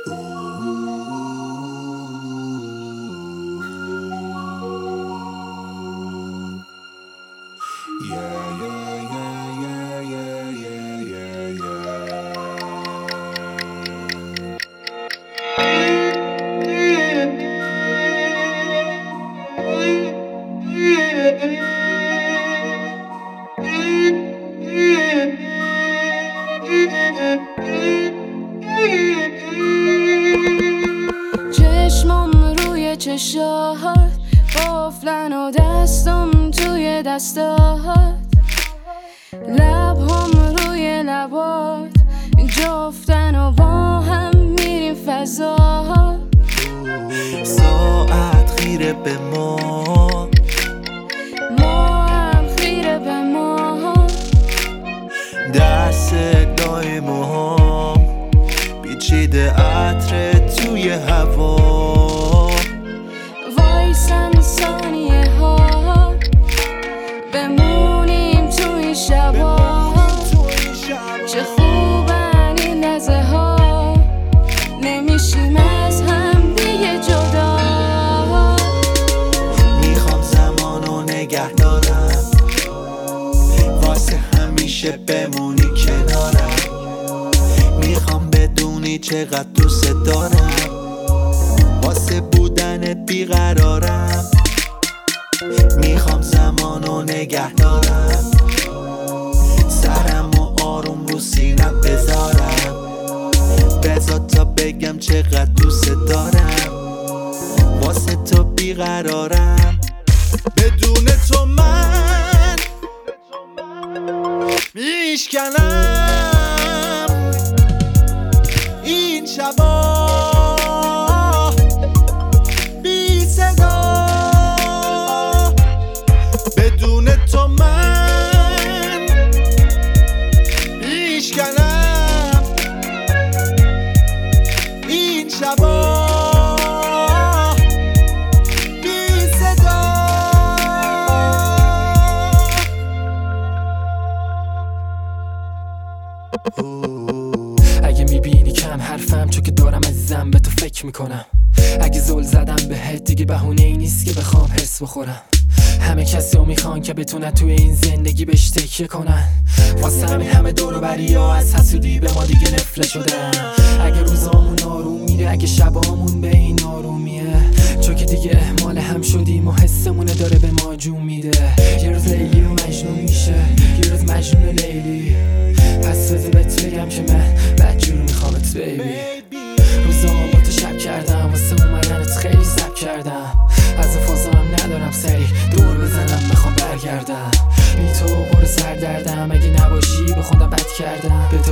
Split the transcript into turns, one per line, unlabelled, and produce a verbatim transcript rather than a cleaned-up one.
چشمام روی چشات قفلن و دستم توی دستات، لبهام روی لبات جفتن و با هم میریم فضا.
ساعت خیره به ما،
ما هم خیره به ما،
دست صدای موهام پیچیده عطر توی هوا.
وایسن ثانیه ها بمونیم توی شبا، چه خوبن این لحظه ها نمیشیم از هم دیگه جدا.
میخوام زمانو نگه دارم واسه همیشه بمونی کنارم. میخوام بدونی چقدر دوست دارم واسه بودنت بیقرارم. میخوام زمانو نگه دارم سرمو آروم رو سینم بذارم. بذار تا بگم چقدر دوست دارم واسه تو بیقرارم. بدون تو من میشکنم این شبا بی صدا. بدون تو من میشکنم این شبا بی صدا.
اگه میبینی کم حرفم چون که دارم عزیزم به تو فکر میکنم. اگه زل زدم بهت دیگه بهونه ای نیست که بخوام حس بخورم. همه کسی رو میخوان که بتونن توی این زندگی بهش تکیه کنن، واسه همین همه دور و بری ها از حسودی به ما دیگه نفله شدن. اگه روزامون آروم میره اگه شبامون به این آرومیه، چون که دیگه مال هم شدیم و حسمونه داره به ما جون میده. یه روز لیلی و مجنون میشه، یه روز مجنون و لیلی. پس بذار بهت بگم که من بدجور میخوامت بیبی. روزامو با تو شب کردم واسه اومدنت خیلی سب کردم. از فازا هم ندارم سری دور بزنم میخوام برگردم. بی تو برو سردردم اگه نباشی بخوندم بد کردم.